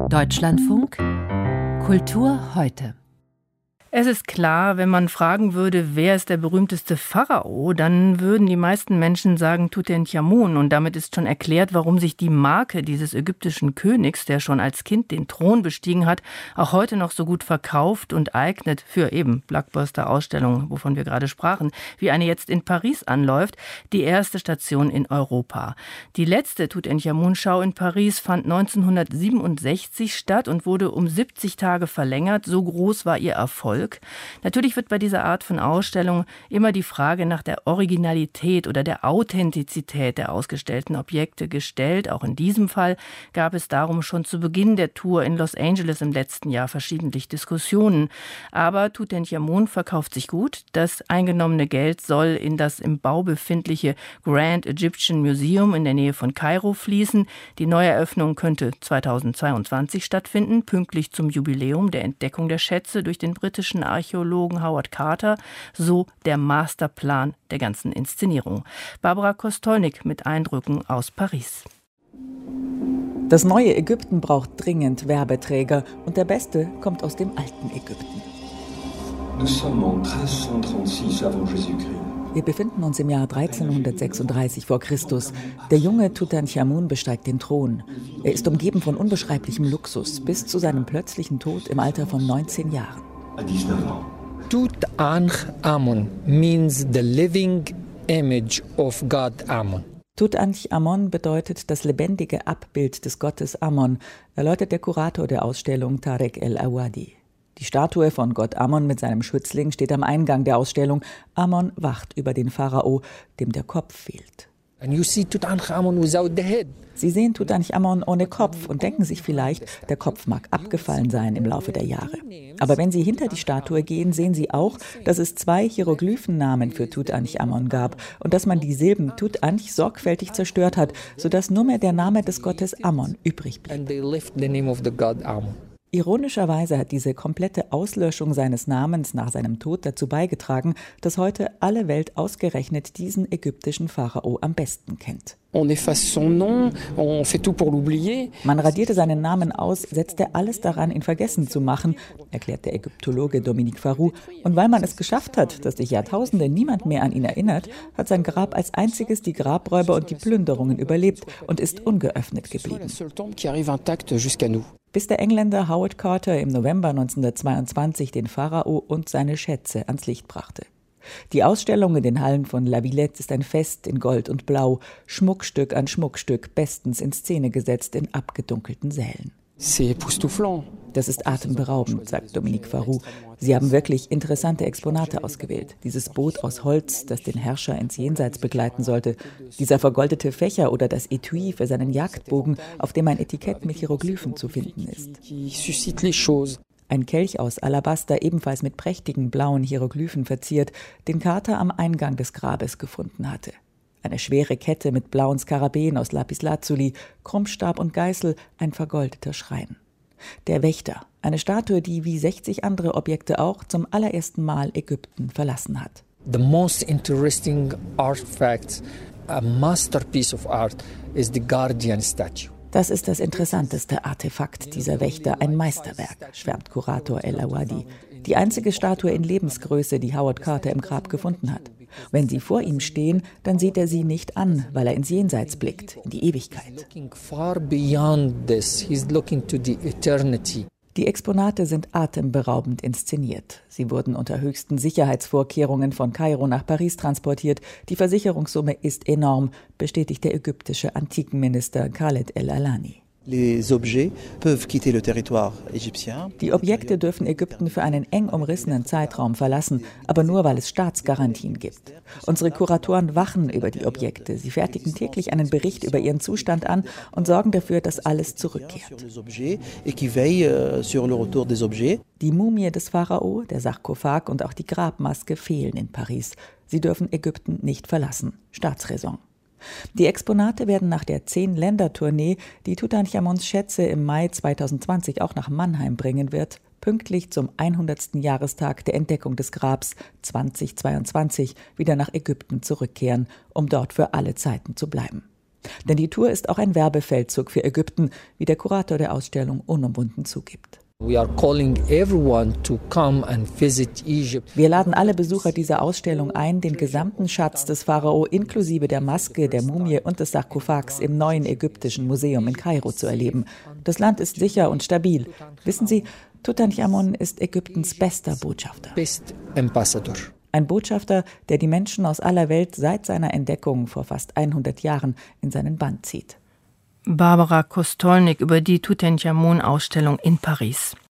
Deutschlandfunk Kultur heute. Es ist klar, wenn man fragen würde, wer ist der berühmteste Pharao, dann würden die meisten Menschen sagen Tutanchamun. Und damit ist schon erklärt, warum sich die Marke dieses ägyptischen Königs, der schon als Kind den Thron bestiegen hat, auch heute noch so gut verkauft und eignet für eben Blockbuster-Ausstellungen, wovon wir gerade sprachen, wie eine jetzt in Paris anläuft, die erste Station in Europa. Die letzte Tutanchamun-Schau in Paris fand 1967 statt und wurde um 70 Tage verlängert. So groß war ihr Erfolg. Natürlich wird bei dieser Art von Ausstellung immer die Frage nach der Originalität oder der Authentizität der ausgestellten Objekte gestellt. Auch in diesem Fall gab es darum schon zu Beginn der Tour in Los Angeles im letzten Jahr verschiedentlich Diskussionen. Aber Tutanchamun verkauft sich gut. Das eingenommene Geld soll in das im Bau befindliche Grand Egyptian Museum in der Nähe von Kairo fließen. Die Neueröffnung könnte 2022 stattfinden, pünktlich zum Jubiläum der Entdeckung der Schätze durch den britischen Archäologen Howard Carter, so der Masterplan der ganzen Inszenierung. Barbara Kostolnik mit Eindrücken aus Paris. Das neue Ägypten braucht dringend Werbeträger und der beste kommt aus dem alten Ägypten. Wir befinden uns im Jahr 1336 vor Christus. Der junge Tutanchamun besteigt den Thron. Er ist umgeben von unbeschreiblichem Luxus bis zu seinem plötzlichen Tod im Alter von 19 Jahren. Tutanchamun means the living image of God Amun. Tutanchamun bedeutet das lebendige Abbild des Gottes Ammon, erläutert der Kurator der Ausstellung Tarek El-Awadi. Die Statue von Gott Ammon mit seinem Schützling steht am Eingang der Ausstellung. Ammon wacht über den Pharao, dem der Kopf fehlt. And you see Tutanchamun without the head. Sie sehen Tutanchamun ohne Kopf und denken sich vielleicht, der Kopf mag abgefallen sein im Laufe der Jahre. Aber wenn Sie hinter die Statue gehen, sehen Sie auch, dass es 2 Hieroglyphennamen für Tutanchamun gab und dass man die Silben Tutanch sorgfältig zerstört hat, sodass nur mehr der Name des Gottes Ammon übrig blieb. And they left the name of the god Amun. Ironischerweise hat diese komplette Auslöschung seines Namens nach seinem Tod dazu beigetragen, dass heute alle Welt ausgerechnet diesen ägyptischen Pharao am besten kennt. On efface son nom, on fait tout pour l'oublier. Man radierte seinen Namen aus, setzte alles daran, ihn vergessen zu machen, erklärt der Ägyptologe Dominique Farroux. Und weil man es geschafft hat, dass durch Jahrtausende niemand mehr an ihn erinnert, hat sein Grab als einziges die Grabräuber und die Plünderungen überlebt und ist ungeöffnet geblieben. Bis der Engländer Howard Carter im November 1922 den Pharao und seine Schätze ans Licht brachte. Die Ausstellung in den Hallen von La Villette ist ein Fest in Gold und Blau, Schmuckstück an Schmuckstück, bestens in Szene gesetzt in abgedunkelten Sälen. Das ist atemberaubend, sagt Dominique Farroux. Sie haben wirklich interessante Exponate ausgewählt. Dieses Boot aus Holz, das den Herrscher ins Jenseits begleiten sollte. Dieser vergoldete Fächer oder das Etui für seinen Jagdbogen, auf dem ein Etikett mit Hieroglyphen zu finden ist. Ein Kelch aus Alabaster, ebenfalls mit prächtigen blauen Hieroglyphen verziert, den Carter am Eingang des Grabes gefunden hatte. Eine schwere Kette mit blauen Skarabäen aus Lapislazuli, Krummstab und Geißel, ein vergoldeter Schrein. Der Wächter, eine Statue, die wie 60 andere Objekte auch zum allerersten Mal Ägypten verlassen hat. The most interesting artifact, a masterpiece of art, is the Guardian statue. Das ist das interessanteste Artefakt dieser Wächter, ein Meisterwerk, schwärmt Kurator El-Awadi. Die einzige Statue in Lebensgröße, die Howard Carter im Grab gefunden hat. Wenn sie vor ihm stehen, dann sieht er sie nicht an, weil er ins Jenseits blickt, in die Ewigkeit. Die Exponate sind atemberaubend inszeniert. Sie wurden unter höchsten Sicherheitsvorkehrungen von Kairo nach Paris transportiert. Die Versicherungssumme ist enorm, bestätigt der ägyptische Antikenminister Khaled El-Alani. Die Objekte dürfen Ägypten für einen eng umrissenen Zeitraum verlassen, aber nur, weil es Staatsgarantien gibt. Unsere Kuratoren wachen über die Objekte. Sie fertigen täglich einen Bericht über ihren Zustand an und sorgen dafür, dass alles zurückkehrt. Die Mumie des Pharao, der Sarkophag und auch die Grabmaske fehlen in Paris. Sie dürfen Ägypten nicht verlassen. Staatsräson. Die Exponate werden nach der 10-Länder-Tournee, die Tutanchamuns Schätze im Mai 2020 auch nach Mannheim bringen wird, pünktlich zum 100. Jahrestag der Entdeckung des Grabs 2022 wieder nach Ägypten zurückkehren, um dort für alle Zeiten zu bleiben. Denn die Tour ist auch ein Werbefeldzug für Ägypten, wie der Kurator der Ausstellung unumwunden zugibt. We are calling everyone to come and visit Egypt. Wir laden alle Besucher dieser Ausstellung ein, den gesamten Schatz des Pharao inklusive der Maske, der Mumie und des Sarkophags im neuen ägyptischen Museum in Kairo zu erleben. Das Land ist sicher und stabil. Wissen Sie, Tutanchamun ist Ägyptens bester Botschafter. Best ambassador. Ein Botschafter, der die Menschen aus aller Welt seit seiner Entdeckung vor fast 100 Jahren in seinen Bann zieht. Barbara Kostolnik über die Tutanchamun-Ausstellung in Paris.